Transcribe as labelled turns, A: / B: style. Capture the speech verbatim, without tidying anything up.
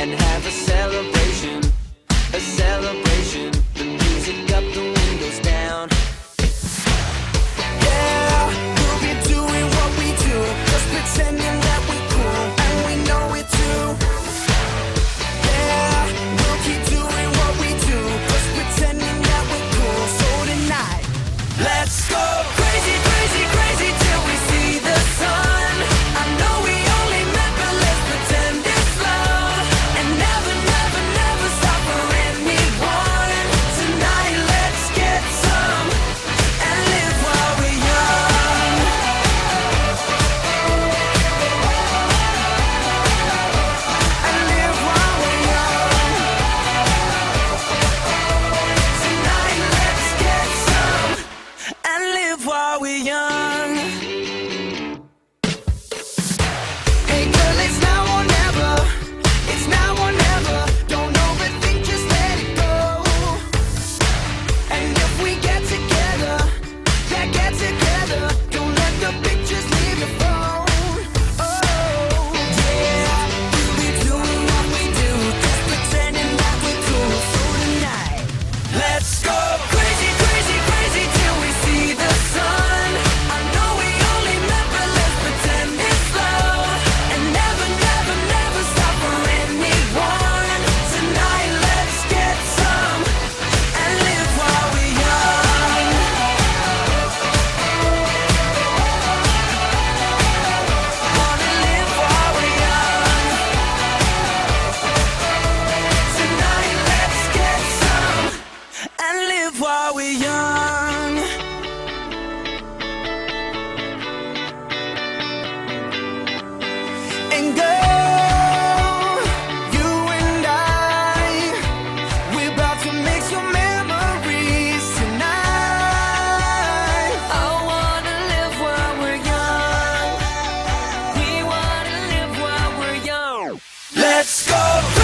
A: and have a celebration, a celebration. The music up, the windows down. Yeah, we'll be doing what we do, just pretending that we're cool, and we know it too. Yeah, we'll keep doing what we do, just pretending that we're cool. So tonight, let's go crazy, crazy, crazy till we see the sun. I know we only met, but let's pretend it's love, and never, never, never stop for anyone. Tonight, let's get some and live while we're young. And live while we're young. Tonight, let's get some and live while we're young. Hey girl, it's now or never. It's now or never. Don't overthink, just let it go. And if we get together, yeah, get together. Don't let the pictures leave your phone. Oh, yeah, we'll be doing what we do, just pretending that we're cool. So tonight, let's go crazy, crazy, crazy till we see the sun. I know we only met, but let's pretend it's love, and never, never, never stop for anyone. Tonight, let's get some and live while we're young. Wanna live while we're young. Tonight, let's get some and live while we're young. And girl, you and I, we're about to make some memories tonight. I wanna live while we're young. We wanna live while we're young. Let's go.